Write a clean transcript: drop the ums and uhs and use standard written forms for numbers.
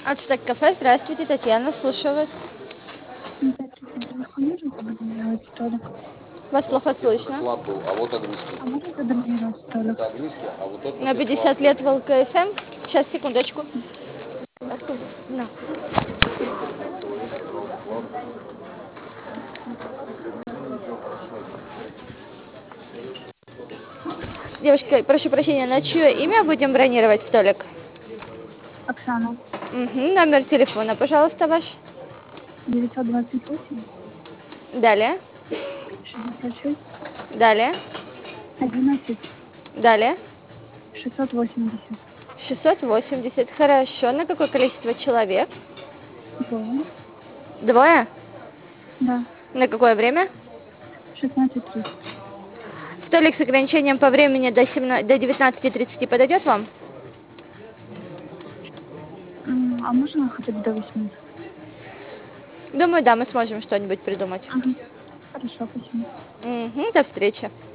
Ацтек кафе, здравствуйте, Татьяна, слушаю вас. Здравствуйте, наверху можно забронировать столик? Вас плохо слышно. А можно забронировать столик? На 50 лет в ЛКСМ. Сейчас, секундочку. На. Девушка, прошу прощения, на чье имя будем бронировать столик? Оксана, Угу. Номер телефона, пожалуйста, ваш. 928 Далее, 66 далее, 11 далее. 680. 680. Хорошо. На какое количество человек? Двое. Двое? Да, На какое время? 16:30. Столик с ограничением по времени до 19:30 подойдет вам? А можно хотя бы до 8? Думаю, да, мы сможем что-нибудь придумать. Ага. Хорошо, спасибо. Угу. До встречи.